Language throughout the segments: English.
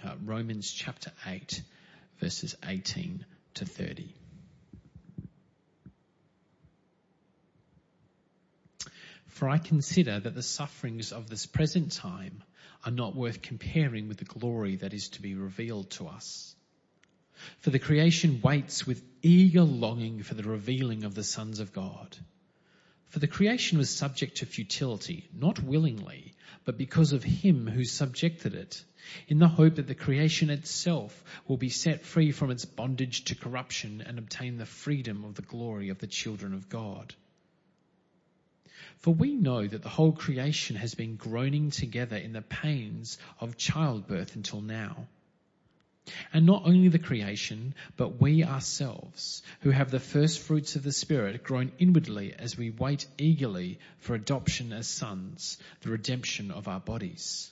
Romans chapter 8, verses 18 to 30. For I consider that the sufferings of this present time are not worth comparing with the glory that is to be revealed to us. For the creation waits with eager longing for the revealing of the sons of God. For the creation was subject to futility, not willingly, but because of him who subjected it, in the hope that the creation itself will be set free from its bondage to corruption and obtain the freedom of the glory of the children of God. For we know that the whole creation has been groaning together in the pains of childbirth until now. And not only the creation, but we ourselves, who have the first fruits of the Spirit, groan inwardly as we wait eagerly for adoption as sons, the redemption of our bodies.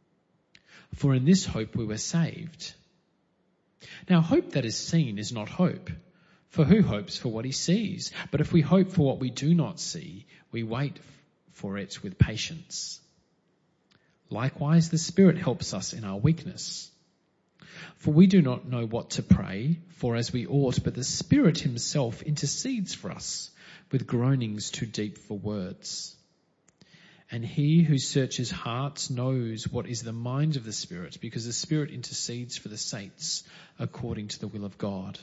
For in this hope we were saved. Now hope that is seen is not hope, for who hopes for what he sees? But if we hope for what we do not see, we wait for it with patience. Likewise, the Spirit helps us in our weakness. For we do not know what to pray for as we ought, but the Spirit himself intercedes for us with groanings too deep for words. And he who searches hearts knows what is the mind of the Spirit, because the Spirit intercedes for the saints according to the will of God.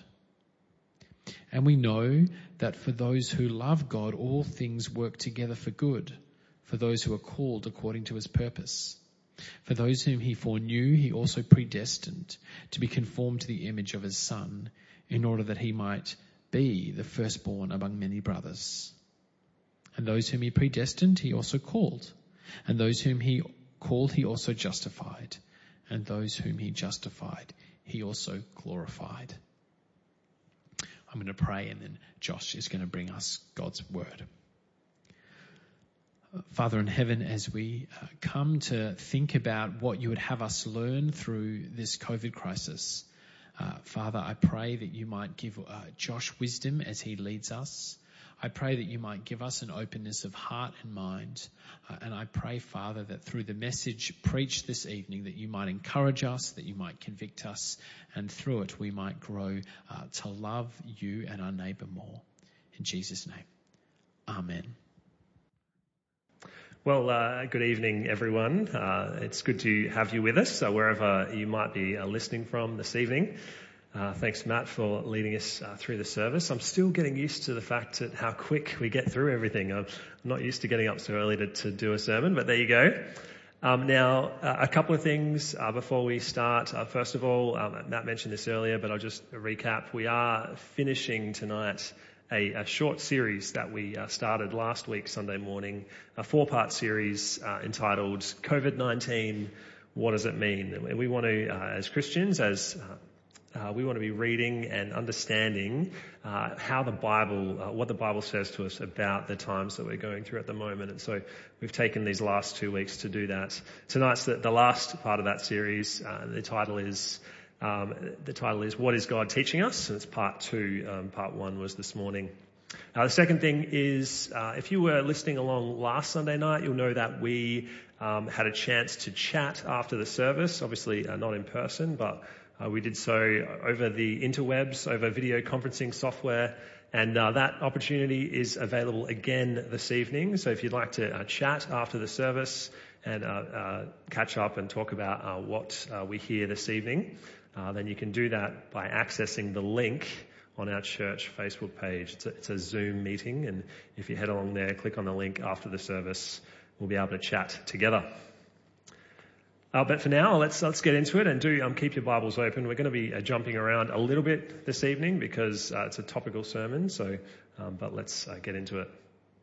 And we know that for those who love God, all things work together for good, for those who are called according to his purpose. For those whom he foreknew, he also predestined to be conformed to the image of his Son, in order that he might be the firstborn among many brothers. And those whom he predestined, he also called. And those whom he called, he also justified. And those whom he justified, he also glorified. I'm going to pray, and then Josh is going to bring us God's word. Father in heaven, as we come to think about what you would have us learn through this COVID crisis, Father, I pray that you might give Josh wisdom as he leads us. I pray that you might give us an openness of heart and mind. And I pray, Father, that through the message preached this evening, that you might encourage us, that you might convict us, and through it we might grow to love you and our neighbour more. In Jesus' name, amen. Well, good evening, everyone. It's good to have you with us, wherever you might be listening from this evening. Thanks, Matt, for leading us through the service. I'm still getting used to the fact that how quick we get through everything. I'm not used to getting up so early to do a sermon, but there you go. Now, a couple of things before we start. First of all, Matt mentioned this earlier, but I'll just recap. We are finishing tonight a short series that we started last week, Sunday morning, a 4-part series entitled COVID-19, What Does It Mean? And we want to, as Christians, we want to be reading and understanding how the Bible, what the Bible says to us about the times that we're going through at the moment. And so we've taken these last 2 weeks to do that. Tonight's the last part of that series. The title is What is God Teaching Us? And it's part 2. Part 1 was this morning. The second thing is, if you were listening along last Sunday night, you'll know that we had a chance to chat after the service, obviously not in person, but we did so over the interwebs, over video conferencing software, and that opportunity is available again this evening. So if you'd like to chat after the service and catch up and talk about what we hear this evening, then you can do that by accessing the link on our church Facebook page. It's a Zoom meeting, and if you head along there, click on the link after the service, we'll be able to chat together. But for now, let's get into it, and do keep your Bibles open. We're going to be jumping around a little bit this evening because it's a topical sermon. So, but let's get into it.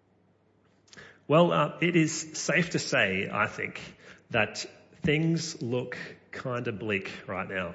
Well, it is safe to say, I think, that things look kind of bleak right now.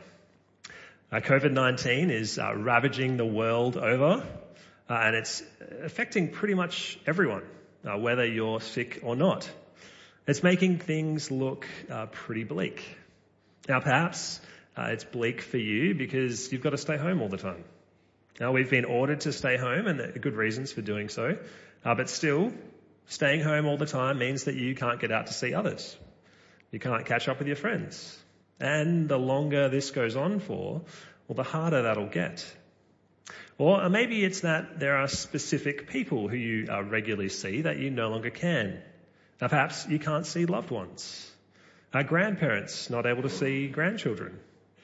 COVID-19 is ravaging the world over, and it's affecting pretty much everyone, whether you're sick or not. It's making things look pretty bleak. Now, perhaps it's bleak for you because you've got to stay home all the time. Now, we've been ordered to stay home, and there are good reasons for doing so. But still, staying home all the time means that you can't get out to see others. You can't catch up with your friends. And the longer this goes on for, well, the harder that'll get. Or maybe it's that there are specific people who you regularly see that you no longer can. Now, perhaps you can't see loved ones. Grandparents not able to see grandchildren.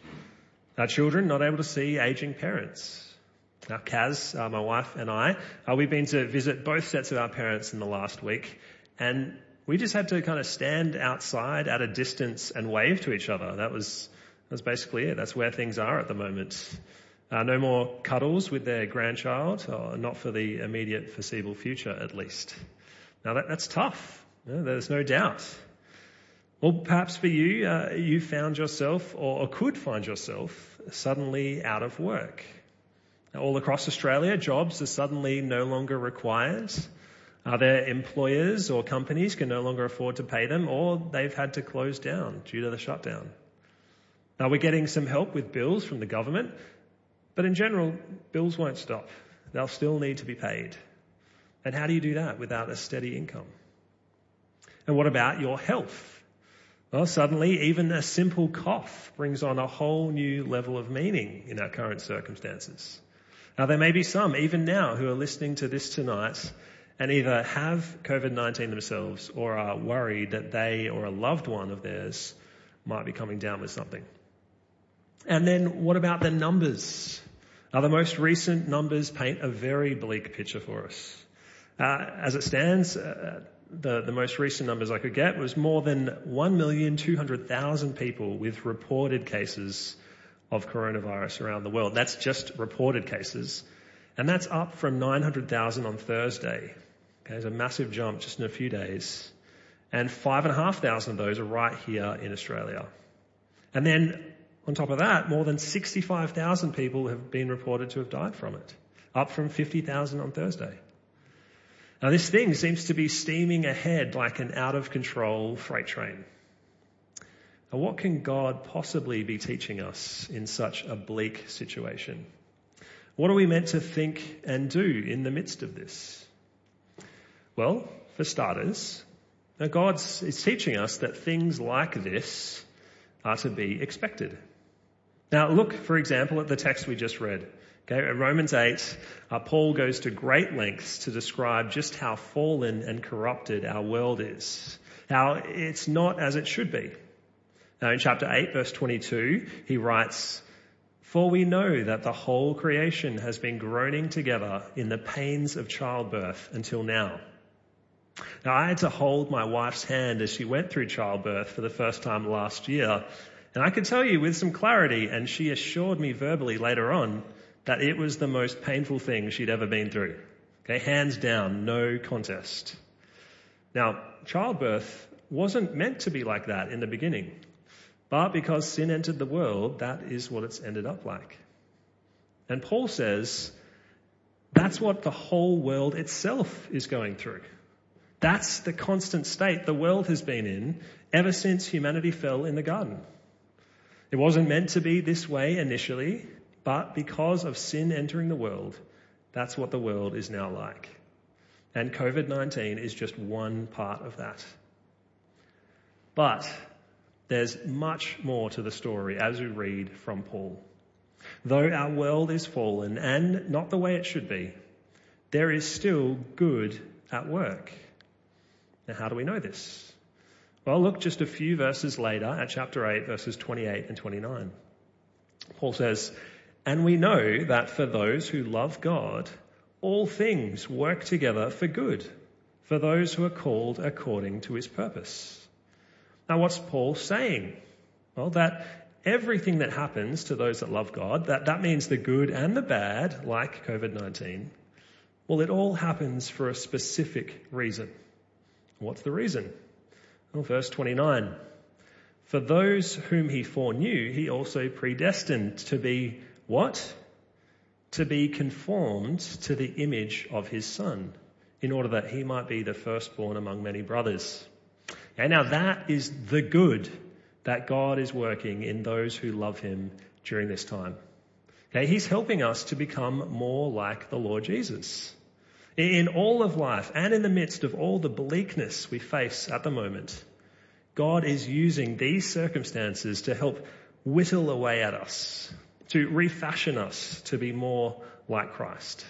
Children not able to see aging parents. Now, Kaz, my wife and I, we've been to visit both sets of our parents in the last week, and we just had to kind of stand outside at a distance and wave to each other. That was basically it. That's where things are at the moment. No more cuddles with their grandchild, or not for the immediate foreseeable future at least. Now that's tough. There's no doubt. Well, perhaps for you, you found yourself or could find yourself suddenly out of work. Now, all across Australia, jobs are suddenly no longer required. Their employers or companies can no longer afford to pay them, or they've had to close down due to the shutdown. Now, we're getting some help with bills from the government, but in general, bills won't stop. They'll still need to be paid. And how do you do that without a steady income? And what about your health? Well, suddenly even a simple cough brings on a whole new level of meaning in our current circumstances. Now, there may be some, even now, who are listening to this tonight and either have COVID-19 themselves or are worried that they or a loved one of theirs might be coming down with something. And then what about the numbers? The most recent numbers paint a very bleak picture for us. As it stands, the most recent numbers I could get was more than 1,200,000 people with reported cases of coronavirus around the world. That's just reported cases. And that's up from 900,000 on Thursday. Okay, it's a massive jump just in a few days. And 5,500 of those are right here in Australia. And then on top of that, more than 65,000 people have been reported to have died from it, up from 50,000 on Thursday. Now, this thing seems to be steaming ahead like an out-of-control freight train. Now, what can God possibly be teaching us in such a bleak situation? What are we meant to think and do in the midst of this? Well, for starters, God is teaching us that things like this are to be expected. Now, look, for example, at the text we just read. Okay, in Romans 8, Paul goes to great lengths to describe just how fallen and corrupted our world is, how it's not as it should be. Now, in chapter 8, verse 22, he writes, "For we know that the whole creation has been groaning together in the pains of childbirth until now." Now, I had to hold my wife's hand as she went through childbirth for the first time last year, and I could tell you with some clarity, and she assured me verbally later on, that it was the most painful thing she'd ever been through. Okay, hands down, no contest. Now, childbirth wasn't meant to be like that in the beginning, but because sin entered the world, that is what it's ended up like. And Paul says that's what the whole world itself is going through. That's the constant state the world has been in ever since humanity fell in the garden. It wasn't meant to be this way initially, but because of sin entering the world, that's what the world is now like. And COVID-19 is just one part of that. But there's much more to the story as we read from Paul. Though our world is fallen and not the way it should be, there is still good at work. Now, how do we know this? Well, look just a few verses later at chapter 8, verses 28 and 29. Paul says, "And we know that for those who love God, all things work together for good, for those who are called according to his purpose." Now, what's Paul saying? Well, that everything that happens to those that love God, that means the good and the bad, like COVID-19, well, it all happens for a specific reason. What's the reason? Well, verse 29. "For those whom he foreknew, he also predestined to be" what? "To be conformed to the image of his Son, in order that he might be the firstborn among many brothers." Okay, now that is the good that God is working in those who love him during this time. Okay, he's helping us to become more like the Lord Jesus. In all of life and in the midst of all the bleakness we face at the moment, God is using these circumstances to help whittle away at us, to refashion us to be more like Christ.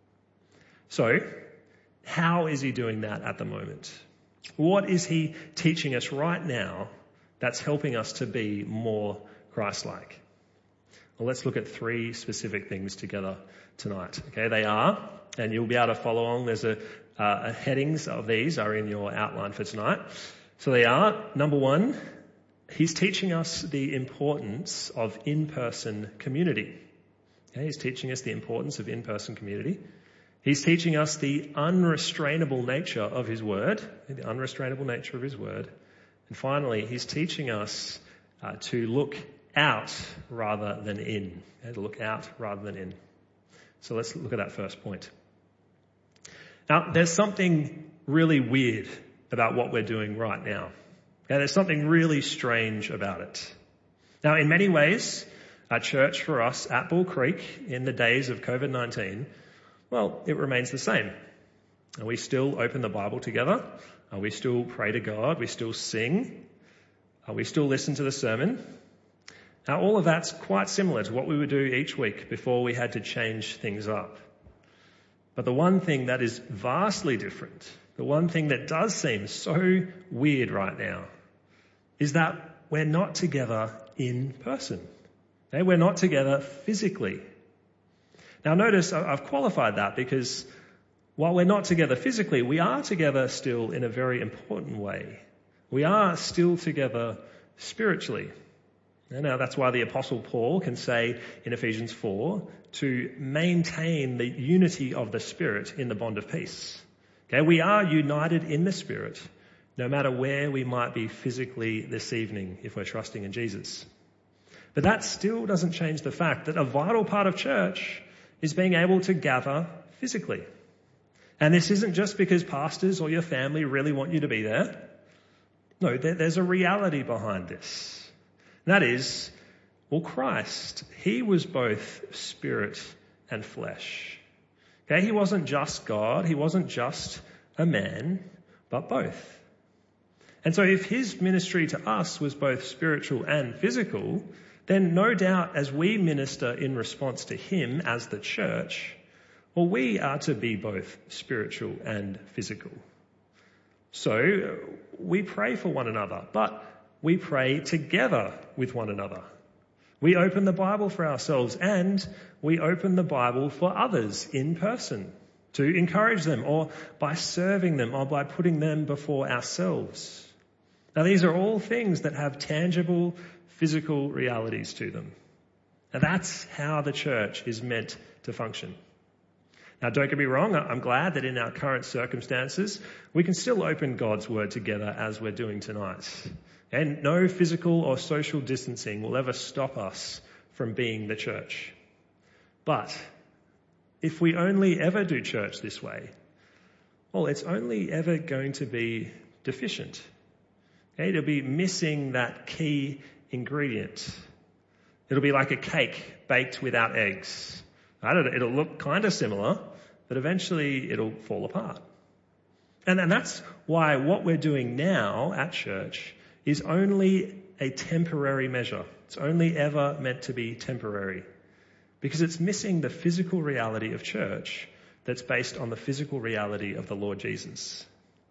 So, how is he doing that at the moment? What is he teaching us right now that's helping us to be more Christ-like? Well, let's look at 3 specific things together tonight. Okay, they are, and you'll be able to follow along. There's headings of these are in your outline for tonight. So they are, number 1, he's teaching us the importance of in-person community. Okay, he's teaching us the importance of in-person community. He's teaching us the unrestrainable nature of his word, the unrestrainable nature of his word. And finally, he's teaching us to look out rather than in. Okay, to look out rather than in. So let's look at that first point. Now, there's something really weird about what we're doing right now. Okay, there's something really strange about it. Now, in many ways, our church for us at Bull Creek in the days of COVID-19, well, it remains the same. We still open the Bible together. We still pray to God. We still sing. We still listen to the sermon. Now, all of that's quite similar to what we would do each week before we had to change things up. But the one thing that is vastly different, the one thing that does seem so weird right now, is that we're not together in person. Okay? We're not together physically. Now notice I've qualified that because while we're not together physically, we are together still in a very important way. We are still together spiritually. Now that's why the Apostle Paul can say in Ephesians 4 to maintain the unity of the Spirit in the bond of peace. Okay, we are united in the Spirit no matter where we might be physically this evening if we're trusting in Jesus. But that still doesn't change the fact that a vital part of church is being able to gather physically. And this isn't just because pastors or your family really want you to be there. No, there's a reality behind this. And that is, well, Christ, he was both spirit and flesh. Okay, he wasn't just God, he wasn't just a man, but both. And so if his ministry to us was both spiritual and physical, then no doubt as we minister in response to him as the church, well, we are to be both spiritual and physical. So we pray for one another, but we pray together with one another. We open the Bible for ourselves and we open the Bible for others in person to encourage them or by serving them or by putting them before ourselves. Now these are all things that have tangible physical realities to them. Now that's how the church is meant to function. Now don't get me wrong, I'm glad that in our current circumstances we can still open God's word together as we're doing tonight. And no physical or social distancing will ever stop us from being the church. But if we only ever do church this way, well, it's only ever going to be deficient. Okay? It'll be missing that key ingredient. It'll be like a cake baked without eggs. It'll look kind of similar, but eventually it'll fall apart. And that's why what we're doing now at church is only a temporary measure. It's only ever meant to be temporary because it's missing the physical reality of church that's based on the physical reality of the Lord Jesus.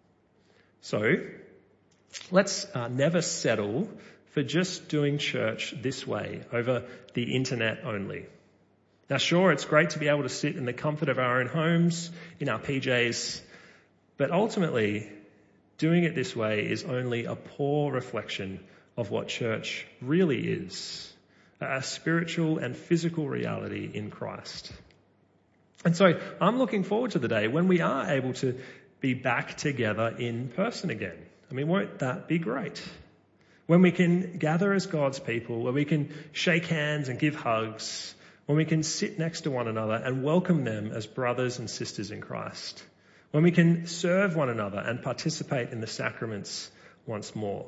So let's never settle for just doing church this way over the internet only. Now sure, it's great to be able to sit in the comfort of our own homes, in our PJs, but ultimately doing it this way is only a poor reflection of what church really is, a spiritual and physical reality in Christ. And so I'm looking forward to the day when we are able to be back together in person again. I mean, won't that be great? When we can gather as God's people, where we can shake hands and give hugs, when we can sit next to one another and welcome them as brothers and sisters in Christ. When we can serve one another and participate in the sacraments once more.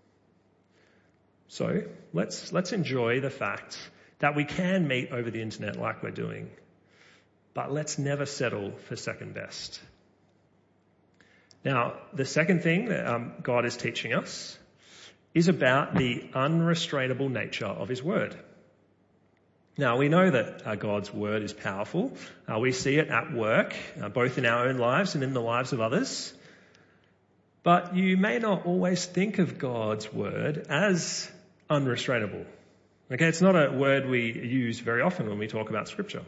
So let's enjoy the fact that we can meet over the internet like we're doing, but let's never settle for second best. Now, the second thing that God is teaching us is about the unrestrainable nature of his word. Now, we know that God's word is powerful. We see it at work, both in our own lives and in the lives of others. But you may not always think of God's word as unrestrainable. Okay, it's not a word we use very often when we talk about Scripture.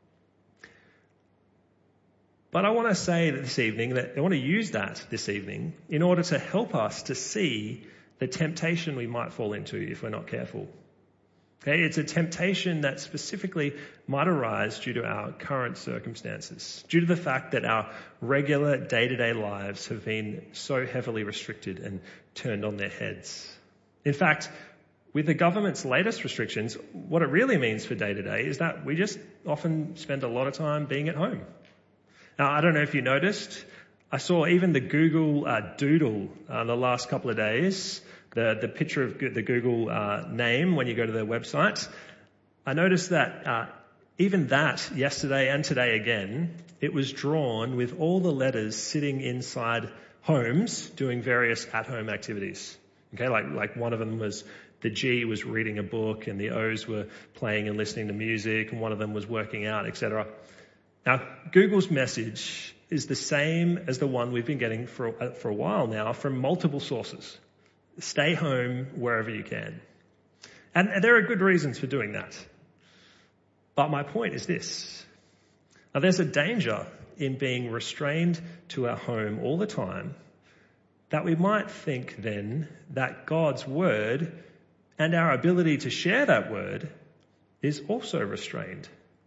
But I want to say that this evening, that I want to use that this evening in order to help us to see the temptation we might fall into if we're not careful. Okay, it's a temptation that specifically might arise due to our current circumstances, due to the fact that our regular day-to-day lives have been so heavily restricted and turned on their heads. In fact, with the government's latest restrictions, what it really means for day-to-day is that we just often spend a lot of time being at home. Now, I don't know if you noticed, I saw even the Google Doodle the last couple of days, the picture of the Google name when you go to their website. I noticed that even that yesterday and today again, it was drawn with all the letters sitting inside homes doing various at-home activities. Okay, like one of them was the G was reading a book and the O's were playing and listening to music and one of them was working out, etc. Now, Google's message is the same as the one we've been getting for a while now from multiple sources. Stay home wherever you can. And there are good reasons for doing that. But my point is this. Now, there's a danger in being restrained to our home all the time that we might think then that God's word and our ability to share that word is also restrained.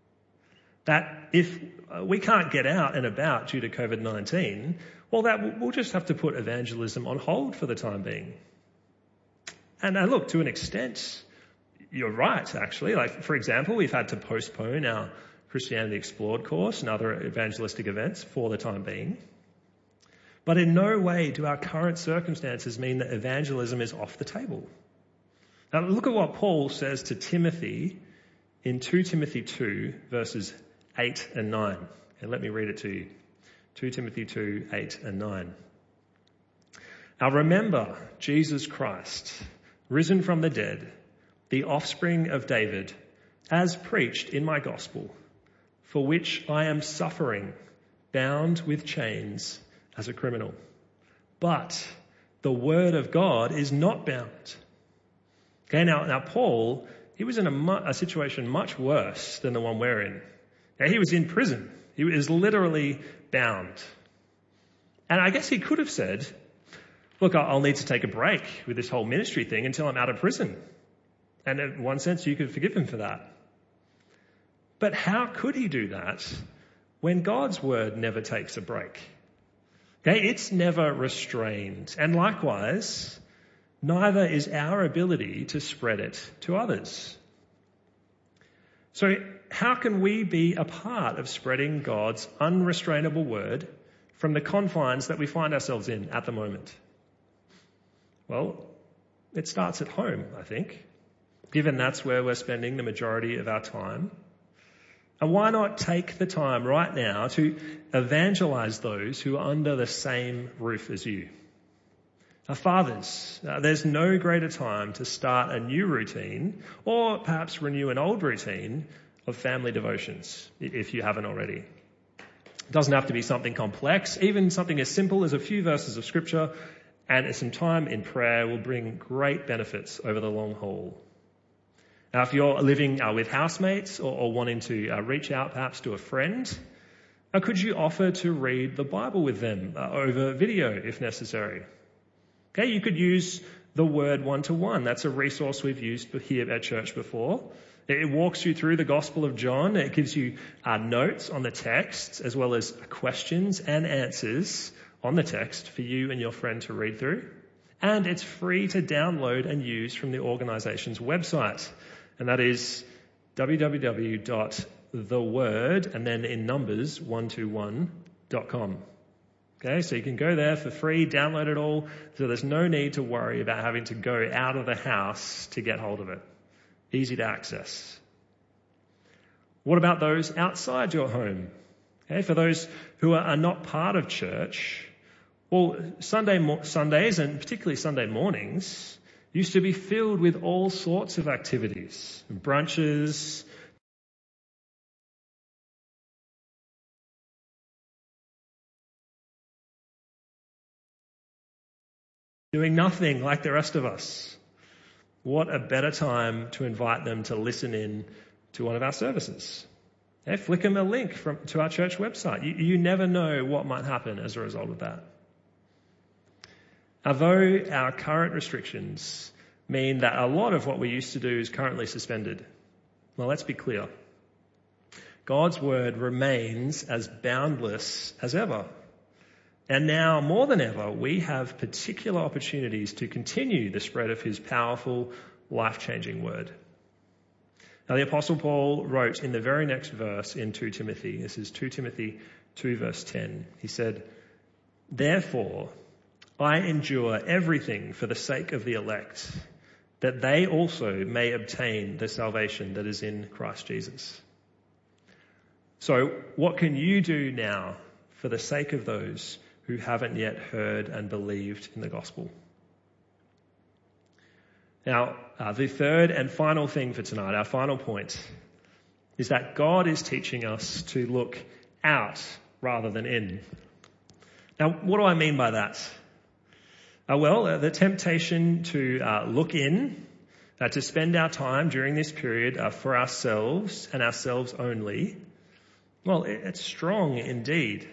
That if we can't get out and about due to COVID-19, well, that we'll just have to put evangelism on hold for the time being. And look, to an extent, you're right, actually. Like, for example, we've had to postpone our Christianity Explored course and other evangelistic events for the time being. But in no way do our current circumstances mean that evangelism is off the table. Now, look at what Paul says to Timothy in 2 Timothy 2, verses 8 and 9. And let me read it to you. 2 Timothy 2, 8 and 9. Now remember Jesus Christ, risen from the dead, the offspring of David, as preached in my gospel, for which I am suffering, bound with chains as a criminal. But the word of God is not bound. Okay, now Paul, he was in a situation much worse than the one we're in. Now, he was in prison. He was literally bound. And I guess he could have said, look, I'll need to take a break with this whole ministry thing until I'm out of prison. And in one sense, you could forgive him for that. But how could he do that when God's word never takes a break? Okay, it's never restrained. And likewise, neither is our ability to spread it to others. So how can we be a part of spreading God's unrestrainable word from the confines that we find ourselves in at the moment? Well, it starts at home, I think, given that's where we're spending the majority of our time. And why not take the time right now to evangelize those who are under the same roof as you? Now, fathers, there's no greater time to start a new routine or perhaps renew an old routine of family devotions, if you haven't already. It doesn't have to be something complex. Even something as simple as a few verses of scripture and some time in prayer will bring great benefits over the long haul. Now, if you're living with housemates or wanting to reach out perhaps to a friend, could you offer to read the Bible with them over video if necessary? Okay, you could use the Word one-to-one. That's a resource we've used here at church before. It walks you through the Gospel of John. It gives you notes on the text as well as questions and answers on the text for you and your friend to read through. And it's free to download and use from the organisation's website. And that is www.theword and then in numbers 121.com. Okay, so you can go there for free, download it all, so there's no need to worry about having to go out of the house to get hold of it. Easy to access. What about those outside your home? Okay, for those who are not part of church, well, Sundays and particularly Sunday mornings, used to be filled with all sorts of activities, brunches, doing nothing like the rest of us. What a better time to invite them to listen in to one of our services. Flick them a link to our church website. You never know what might happen as a result of that. Although our current restrictions mean that a lot of what we used to do is currently suspended, well, let's be clear. God's word remains as boundless as ever. And now, more than ever, we have particular opportunities to continue the spread of his powerful, life-changing word. Now, the Apostle Paul wrote in the very next verse in 2 Timothy, this is 2 Timothy 2 verse 10, he said, "Therefore, I endure everything for the sake of the elect, that they also may obtain the salvation that is in Christ Jesus." So, what can you do now for the sake of those who haven't yet heard and believed in the gospel? Now, the third and final thing for tonight, our final point, is that God is teaching us to look out rather than in. Now, what do I mean by that? Well, the temptation to look in, to spend our time during this period for ourselves and ourselves only, well, it's strong indeed.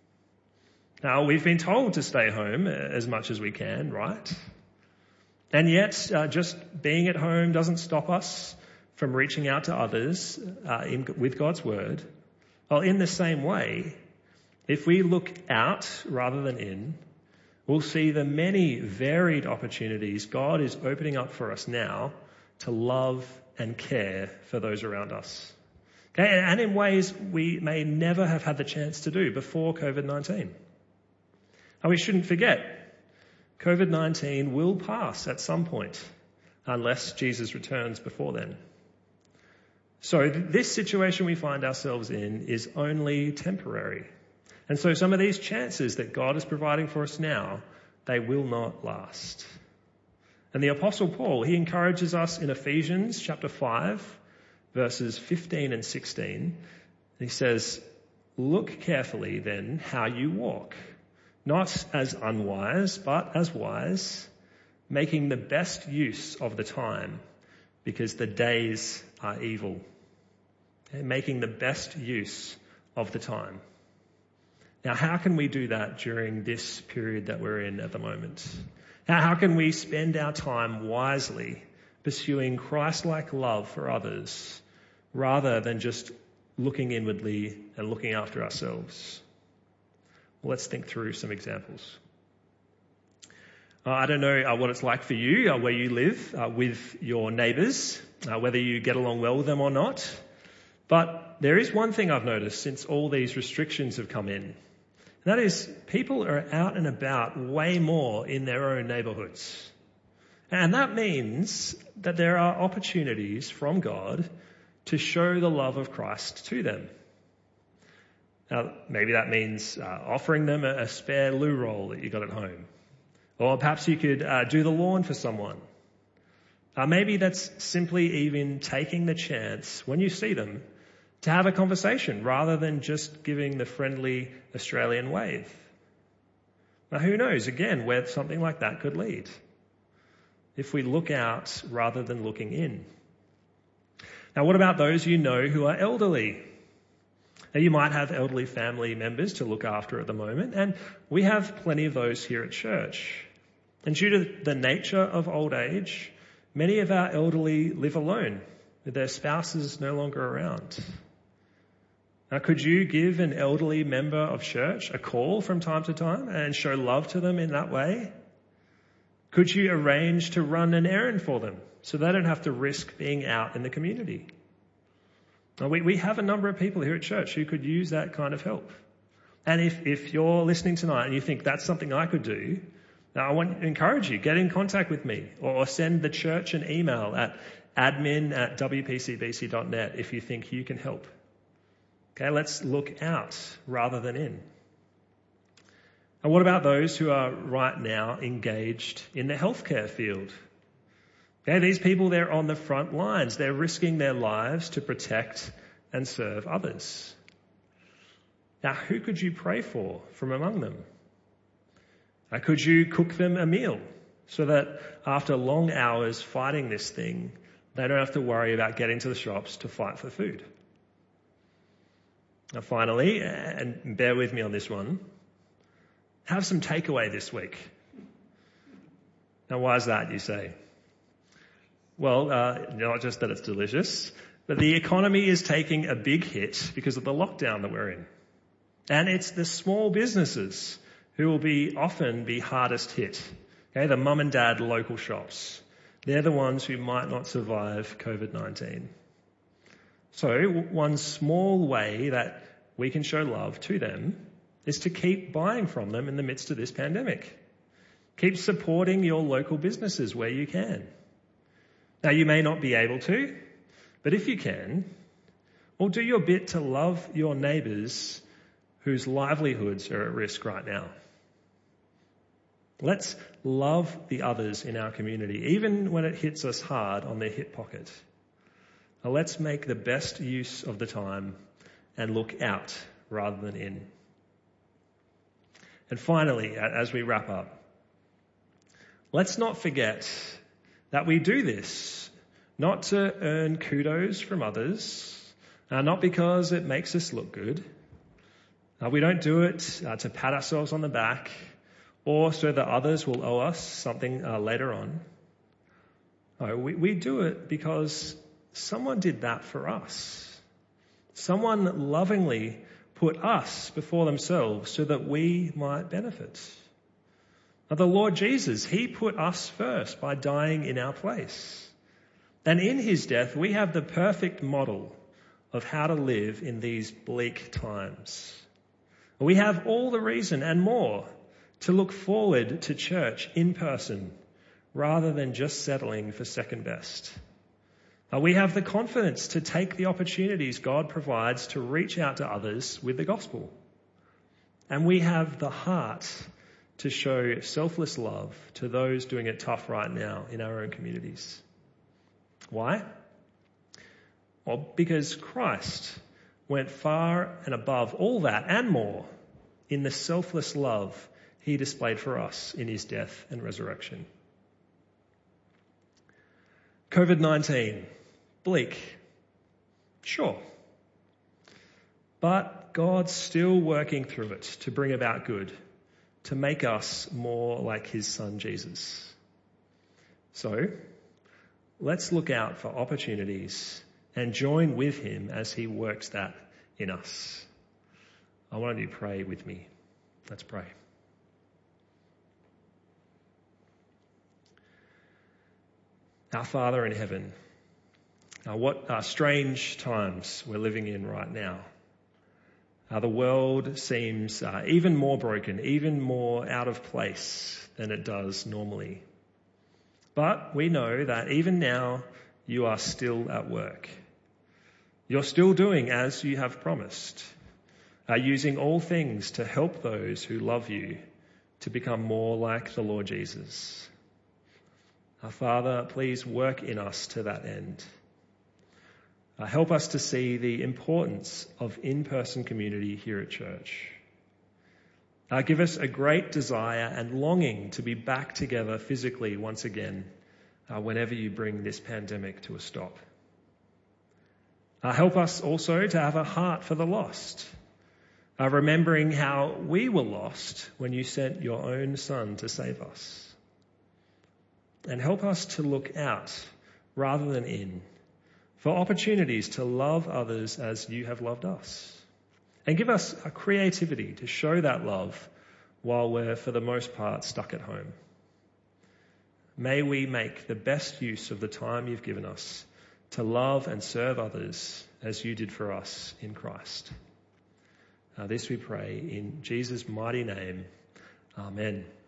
Now, we've been told to stay home as much as we can, right? And yet, just being at home doesn't stop us from reaching out to others with God's word. Well, in the same way, if we look out rather than in, we'll see the many varied opportunities God is opening up for us now to love and care for those around us. Okay? And in ways we may never have had the chance to do before COVID-19. And we shouldn't forget, COVID-19 will pass at some point unless Jesus returns before then. So this situation we find ourselves in is only temporary. And so some of these chances that God is providing for us now, they will not last. And the Apostle Paul, he encourages us in Ephesians chapter 5, verses 15 and 16. He says, "Look carefully then how you walk, not as unwise, but as wise, making the best use of the time, because the days are evil." Okay, making the best use of the time. Now, how can we do that during this period that we're in at the moment? How can we spend our time wisely pursuing Christ-like love for others rather than just looking inwardly and looking after ourselves? Well, let's think through some examples. I don't know what it's like for you, where you live with your neighbours, whether you get along well with them or not. But there is one thing I've noticed since all these restrictions have come in. And that is, people are out and about way more in their own neighbourhoods. And that means that there are opportunities from God to show the love of Christ to them. Now, maybe that means offering them a spare loo roll that you got at home. Or perhaps you could do the lawn for someone. Maybe that's simply even taking the chance, when you see them, to have a conversation rather than just giving the friendly Australian wave. Now, who knows, again, where something like that could lead if we look out rather than looking in. Now, what about those you know who are elderly? Now, you might have elderly family members to look after at the moment, and we have plenty of those here at church. And due to the nature of old age, many of our elderly live alone with their spouses no longer around. Now, could you give an elderly member of church a call from time to time and show love to them in that way? Could you arrange to run an errand for them so they don't have to risk being out in the community? Now, we have a number of people here at church who could use that kind of help. And if you're listening tonight and you think that's something I could do, now I want to encourage you, get in contact with me or send the church an email at admin@wpcbc.net if you think you can help. Okay, let's look out rather than in. And what about those who are right now engaged in the healthcare field? Okay, these people, they're on the front lines. They're risking their lives to protect and serve others. Now, who could you pray for from among them? Could you cook them a meal so that after long hours fighting this thing, they don't have to worry about getting to the shops to fight for food? Now, finally, and bear with me on this one, have some takeaway this week. Now, why is that, you say? Well, not just that it's delicious, but the economy is taking a big hit because of the lockdown that we're in. And it's the small businesses who will often be hardest hit. Okay, the mum and dad local shops. They're the ones who might not survive COVID-19. So one small way that we can show love to them is to keep buying from them in the midst of this pandemic. Keep supporting your local businesses where you can. Now, you may not be able to, but if you can, well, do your bit to love your neighbours whose livelihoods are at risk right now. Let's love the others in our community, even when it hits us hard on their hip pocket. Now, let's make the best use of the time and look out rather than in. And finally, as we wrap up, let's not forget that we do this not to earn kudos from others, not because it makes us look good. We don't do it to pat ourselves on the back or so that others will owe us something later on. No, we do it because someone did that for us. Someone lovingly put us before themselves so that we might benefit. Now, the Lord Jesus, he put us first by dying in our place. And in his death, we have the perfect model of how to live in these bleak times. We have all the reason and more to look forward to church in person rather than just settling for second best. We have the confidence to take the opportunities God provides to reach out to others with the gospel. And we have the heart to show selfless love to those doing it tough right now in our own communities. Why? Well, because Christ went far and above all that and more in the selfless love he displayed for us in his death and resurrection. COVID-19, bleak, sure. But God's still working through it to bring about good, to make us more like his son Jesus. So, let's look out for opportunities and join with him as he works that in us. I want you to pray with me. Let's pray. Our Father in heaven, what strange times we're living in right now. The world seems even more broken, even more out of place than it does normally. But we know that even now you are still at work. You're still doing as you have promised, using all things to help those who love you to become more like the Lord Jesus. Our Father, please work in us to that end. Help us to see the importance of in-person community here at church. Give us a great desire and longing to be back together physically once again whenever you bring this pandemic to a stop. Help us also to have a heart for the lost, remembering how we were lost when you sent your own Son to save us. And help us to look out rather than in, for opportunities to love others as you have loved us. And give us a creativity to show that love while we're, for the most part, stuck at home. May we make the best use of the time you've given us to love and serve others as you did for us in Christ. This we pray in Jesus' mighty name. Amen.